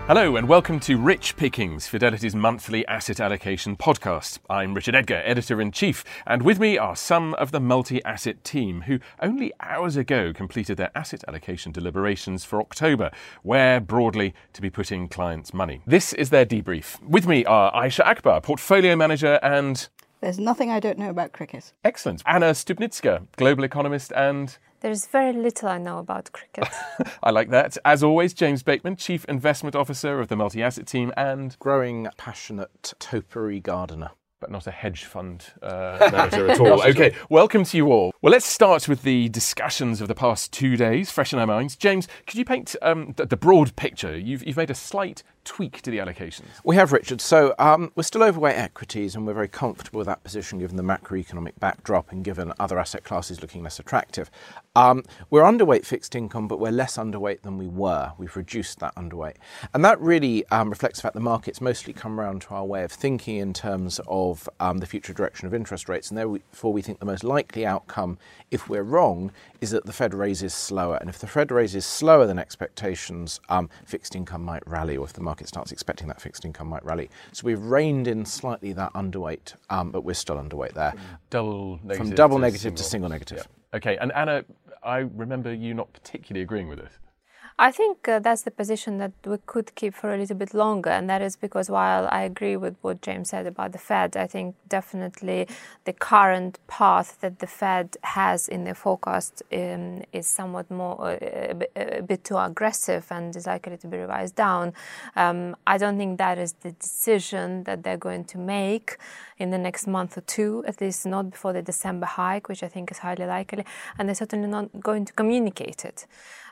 Hello and welcome to Rich Pickings, Fidelity's monthly asset allocation podcast. I'm Richard Edgar, Editor-in-Chief, and with me are some of the multi-asset team who only hours ago completed their asset allocation deliberations for October, where broadly to be putting clients' money. This is their debrief. With me are Aisha Akbar, Portfolio Manager and... There's nothing I don't know about cricket. Excellent. Anna Stupnitska, Global Economist and... There's very little I know about cricket. I like that. As always, James Bateman, Chief Investment Officer of the multi-asset team and... growing, passionate topiary gardener. But not a hedge fund manager at all. Okay, welcome to you all. Well, let's start with the discussions of the past 2 days, fresh in our minds. James, could you paint the broad picture? You've made a slight tweak to the allocations. We have, Richard. So we're still overweight equities and we're very comfortable with that position given the macroeconomic backdrop and given other asset classes looking less attractive. We're underweight fixed income, but we're less underweight than we were. We've reduced that underweight. And that really reflects the fact the markets mostly come around to our way of thinking in terms of the future direction of interest rates. And therefore we think the most likely outcome, if we're wrong, is that the Fed raises slower. And if the Fed raises slower than expectations, fixed income might rally, or if the market starts expecting that fixed income might rally. So we've reined in slightly that underweight, but we're still underweight there. From double negative to single negative. Yeah. Okay, and Anna, I remember you not particularly agreeing with this. I think that's the position that we could keep for a little bit longer, and that is because while I agree with what James said about the Fed, I think definitely the current path that the Fed has in their forecast is somewhat more a bit too aggressive and is likely to be revised down. I don't think that is the decision that they're going to make in the next month or two, at least not before the December hike, which I think is highly likely, and they're certainly not going to communicate it.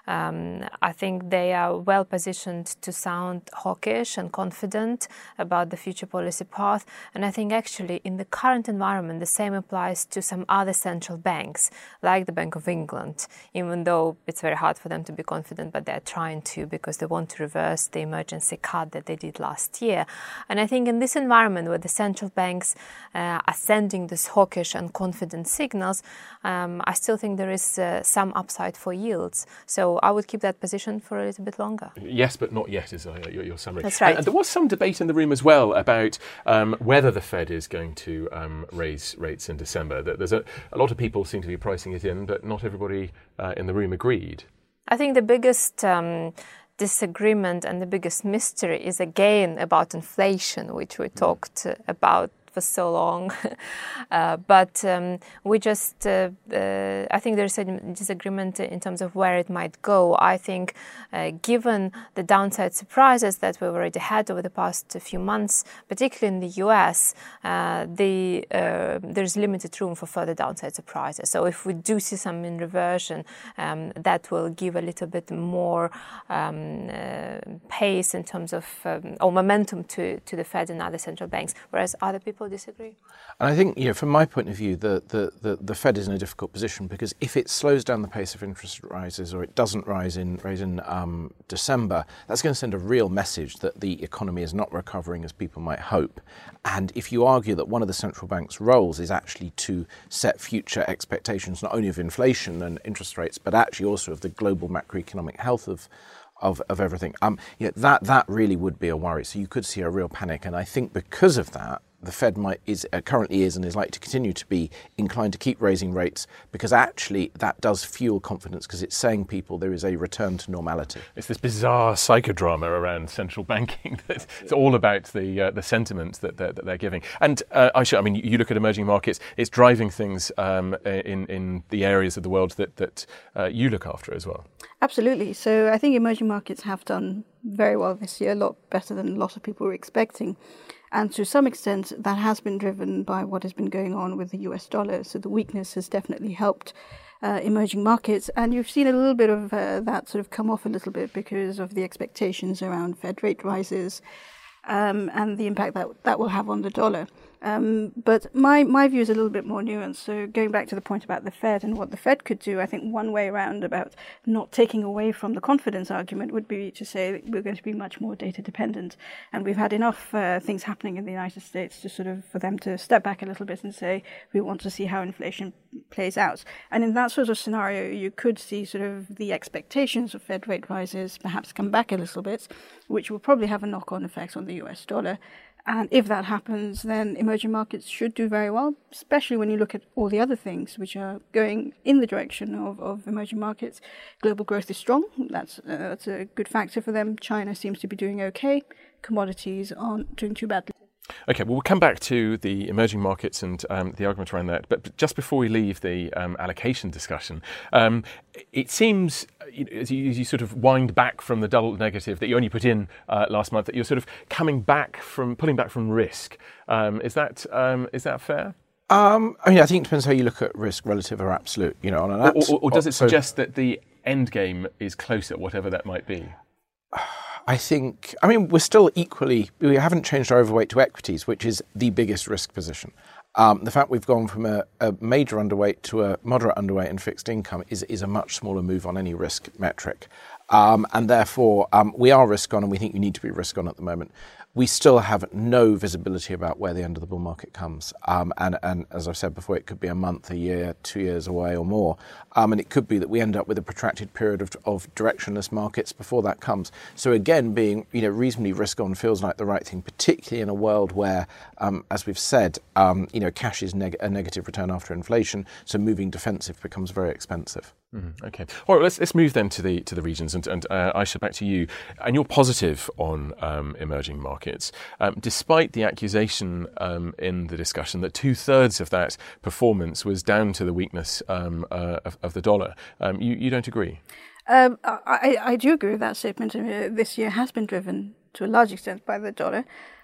I think they are well positioned to sound hawkish and confident about the future policy path. And I think actually in the current environment, the same applies to some other central banks, like the Bank of England, even though it's very hard for them to be confident, but they're trying to because they want to reverse the emergency cut that they did last year. And I think in this environment where the central banks are sending these hawkish and confident signals, I still think there is some upside for yields. So I would keep that position for a little bit longer. Yes, but not yet is your summary. That's right. And there was some debate in the room as well about whether the Fed is going to raise rates in December. There's a lot of people seem to be pricing it in, but not everybody in the room agreed. I think the biggest disagreement and the biggest mystery is again about inflation, which we talked about for so long. But we just, I think there's a disagreement in terms of where it might go. I think given the downside surprises that we've already had over the past few months, particularly in the US, there's limited room for further downside surprises. So if we do see some mean reversion, that will give a little bit more pace in terms of, or momentum to the Fed and other central banks, whereas other people disagree. And I think, from my point of view, the Fed is in a difficult position because if it slows down the pace of interest rises or it doesn't rise in December, that's going to send a real message that the economy is not recovering as people might hope. And if you argue that one of the central bank's roles is actually to set future expectations, not only of inflation and interest rates, but actually also of the global macroeconomic health of everything, that really would be a worry. So you could see a real panic. And I think because of that, the Fed currently is and is likely to continue to be inclined to keep raising rates because actually that does fuel confidence because it's saying people there is a return to normality. It's this bizarre psychodrama around central banking that it's all about the sentiment that they're giving. And Aisha, I mean, you look at emerging markets, it's driving things in the areas of the world that you look after as well. Absolutely. So I think emerging markets have done very well this year, a lot better than a lot of people were expecting. And to some extent, that has been driven by what has been going on with the US dollar. So the weakness has definitely helped emerging markets. And you've seen a little bit of that sort of come off a little bit because of the expectations around Fed rate rises and the impact that will have on the dollar. But my view is a little bit more nuanced. So going back to the point about the Fed and what the Fed could do, I think one way around about not taking away from the confidence argument would be to say that we're going to be much more data dependent. And we've had enough things happening in the United States to sort of for them to step back a little bit and say, we want to see how inflation plays out. And in that sort of scenario, you could see sort of the expectations of Fed rate rises perhaps come back a little bit, which will probably have a knock-on effect on the US dollar. And if that happens, then emerging markets should do very well, especially when you look at all the other things which are going in the direction of emerging markets. Global growth is strong. That's a good factor for them. China seems to be doing okay. Commodities aren't doing too badly. Okay, well, we'll come back to the emerging markets and the argument around that. But just before we leave the allocation discussion, it seems, as you sort of wind back from the double negative that you only put in last month, that you're sort of pulling back from risk. Is that fair? I mean, I think it depends how you look at risk, relative or absolute. You know, on an or does it suggest that the end game is closer, whatever that might be? I mean, we haven't changed our overweight to equities, which is the biggest risk position. The fact we've gone from a major underweight to a moderate underweight in fixed income is a much smaller move on any risk metric. And therefore, we are risk on, and we think you need to be risk on at the moment. We still have no visibility about where the end of the bull market comes. And as I've said before, it could be a month, a year, 2 years away or more. And it could be that we end up with a protracted period of directionless markets before that comes. So again, being reasonably risk on feels like the right thing, particularly in a world where, as we've said, cash is a negative return after inflation. So moving defensive becomes very expensive. Mm-hmm. Okay. All right. Let's move then to the regions, and Aisha, back to you. And you're positive on emerging markets, despite the accusation in the discussion that 2/3 of that performance was down to the weakness of the dollar. You don't agree? I do agree with that statement. This year has been driven to a large extent by the dollar.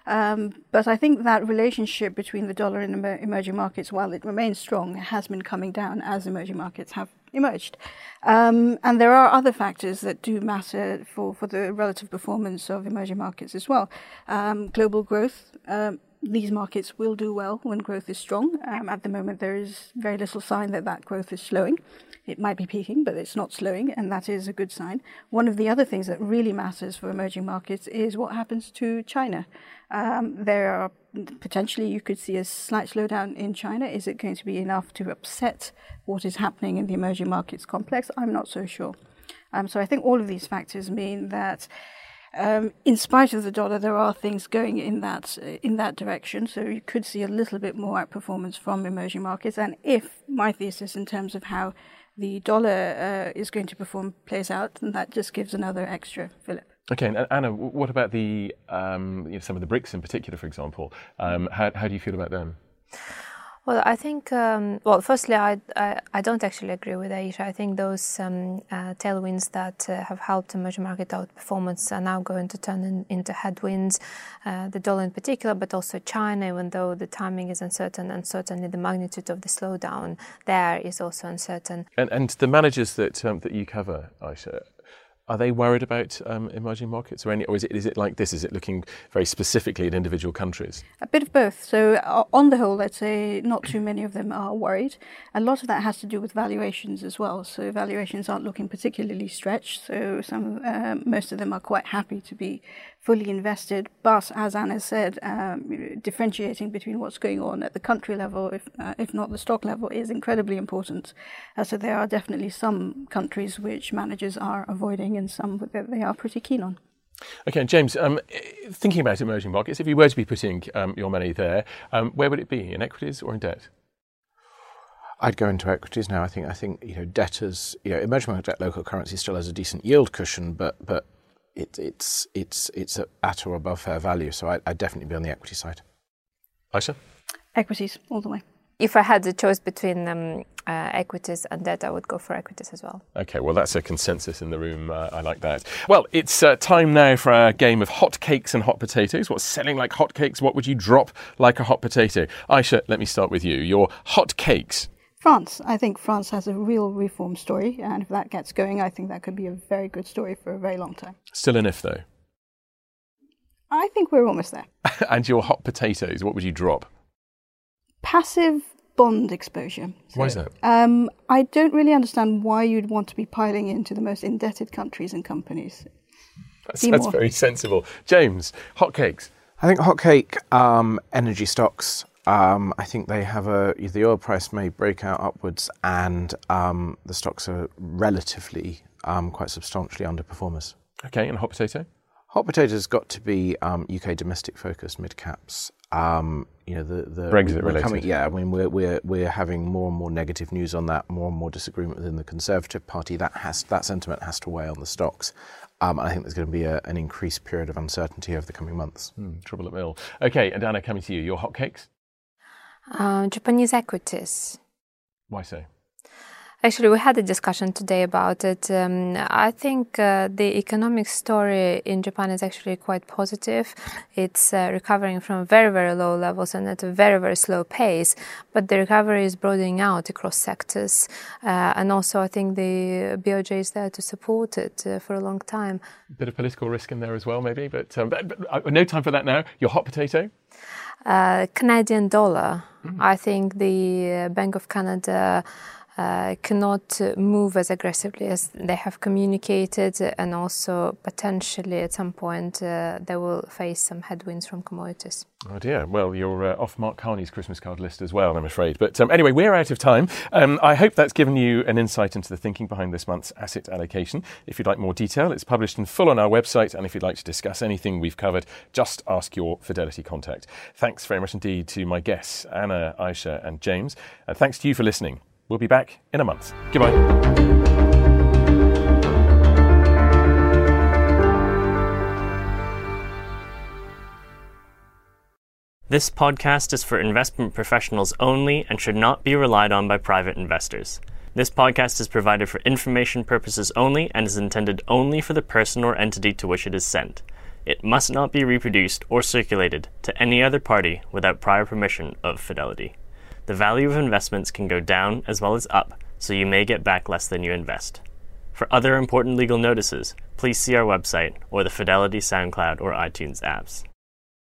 But I think that relationship between the dollar and emerging markets, while it remains strong, has been coming down as emerging markets have emerged. And there are other factors that do matter for the relative performance of emerging markets as well. Global growth. These markets will do well when growth is strong. At the moment, there is very little sign that growth is slowing. It might be peaking, but it's not slowing, and that is a good sign. One of the other things that really matters for emerging markets is what happens to China. There are potentially, you could see a slight slowdown in China. Is it going to be enough to upset what is happening in the emerging markets complex? I'm not so sure. So I think all of these factors mean that in spite of the dollar, there are things going in that direction. So you could see a little bit more outperformance from emerging markets. And if my thesis in terms of how the dollar is going to perform plays out, then that just gives another extra fillip. Okay, and Anna, what about the some of the BRICS in particular, for example? How do you feel about them? Well, I think, firstly, I don't actually agree with Aisha. I think those tailwinds that have helped emerging market outperformance are now going to turn into headwinds, the dollar in particular, but also China, even though the timing is uncertain, and certainly the magnitude of the slowdown there is also uncertain. And the managers that you cover, Aisha, are they worried about emerging markets, or is it like this? Is it looking very specifically at individual countries? A bit of both. So on the whole, let's say not too many of them are worried. A lot of that has to do with valuations as well. So valuations aren't looking particularly stretched. So most of them are quite happy to be fully invested. But as Anna said, differentiating between what's going on at the country level, if not the stock level, is incredibly important. So there are definitely some countries which managers are avoiding, and some that they are pretty keen on. Okay, and James, thinking about emerging markets, if you were to be putting your money there, where would it be, in equities or in debt? I'd go into equities now. I think debt emerging market debt, local currency still has a decent yield cushion, but it's at or above fair value. So I'd definitely be on the equity side. Aisha? Equities all the way. If I had the choice between equities and debt, I would go for equities as well. Okay, well, that's a consensus in the room. I like that. Well, it's time now for our game of hot cakes and hot potatoes. What's selling like hot cakes? What would you drop like a hot potato? Aisha, let me start with you. Your hot cakes. France. I think France has a real reform story, and if that gets going, I think that could be a very good story for a very long time. Still an if, though? I think we're almost there. And your hot potatoes, what would you drop? passive bond exposure. Why is that? I don't really understand why you'd want to be piling into the most indebted countries and companies. That's very sensible. James, hotcakes. I think hotcake energy stocks. I think they have the oil price may break out upwards, and the stocks are relatively quite substantially underperformers. Okay, and hot potato? Hot potato's got to be UK domestic focused mid caps. The Brexit related. I mean we're having more and more negative news on that, more and more disagreement within the Conservative Party. That sentiment has to weigh on the stocks. And I think there's going to be an increased period of uncertainty over the coming months. Trouble at mill. Okay, and Anna, coming to you. Your hotcakes? Japanese equities. Why so? Actually, we had a discussion today about it. I think the economic story in Japan is actually quite positive. It's recovering from very, very low levels and at a very, very slow pace. But the recovery is broadening out across sectors. And also, I think the BOJ is there to support it for a long time. A bit of political risk in there as well, maybe. But no time for that now. Your hot potato? Canadian dollar. I think the Bank of Canada cannot move as aggressively as they have communicated, and also potentially at some point they will face some headwinds from commodities. Oh dear, well you're off Mark Carney's Christmas card list as well, I'm afraid. But anyway, we're out of time. I hope that's given you an insight into the thinking behind this month's asset allocation. If you'd like more detail, it's published in full on our website, and if you'd like to discuss anything we've covered, just ask your Fidelity contact. Thanks very much indeed to my guests, Anna, Aisha and James, and thanks to you for listening. We'll be back in a month. Goodbye. This podcast is for investment professionals only and should not be relied on by private investors. This podcast is provided for information purposes only and is intended only for the person or entity to which it is sent. It must not be reproduced or circulated to any other party without prior permission of Fidelity. The value of investments can go down as well as up, so you may get back less than you invest. For other important legal notices, please see our website or the Fidelity SoundCloud or iTunes apps.